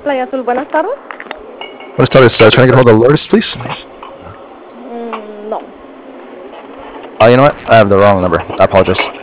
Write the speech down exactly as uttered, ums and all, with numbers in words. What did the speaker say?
Playa Azul, buenas tardes. Buenas tardes. Uh, trying to get hold of Lourdes, please. Mm, no. Oh, you know what? I have the wrong number. I apologize.